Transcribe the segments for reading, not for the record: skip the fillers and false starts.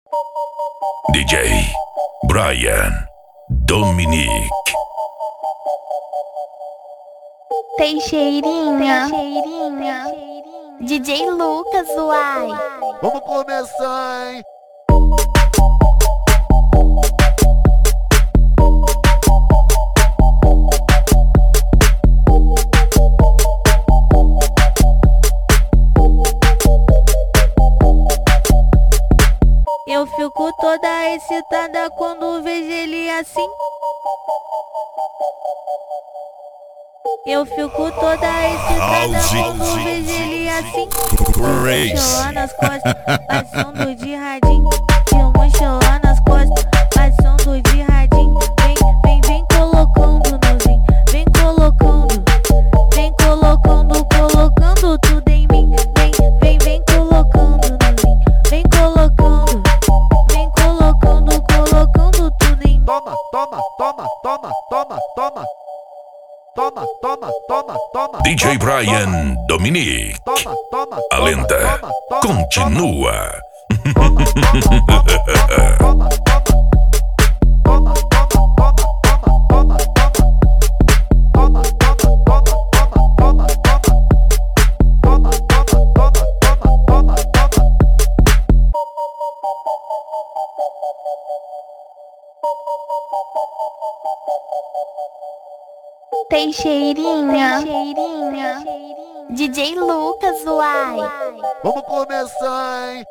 DJ Brian Dominique Teixeirinha, DJ Lucas, uai. Vamos começar, hein? Eu fico toda excitada quando vejo ele assim. Eu fico toda excitada quando vejo ele assim. Mochilando nas costas, passando de radinho. Mochilando nas costas, passando de radinho. Vem colocando nozinho. Vem colocando, colocando tudo em mim. Vem colocando nozinho. Vem colocando, colocando tudo em mim. Toma, toma, toma, toma, toma, toma. Toma, toma, toma, toma. DJ Brian Dominique, Toma, toma, a lenda continua. Toma, toma, toma, toma, Teixeirinha, DJ Lucas, uai. Vamos começar, hein?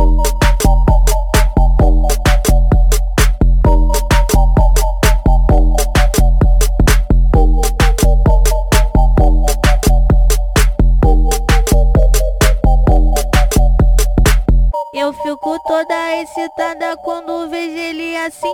Eu fico toda excitada quando vejo ele assim.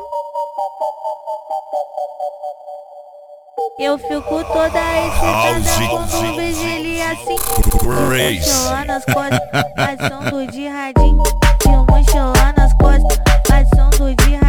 Eu fico toda excitada quando vejo ele assim. Mochilando nas costas, passando de radinho. Mochilando nas costas, passando de radinho.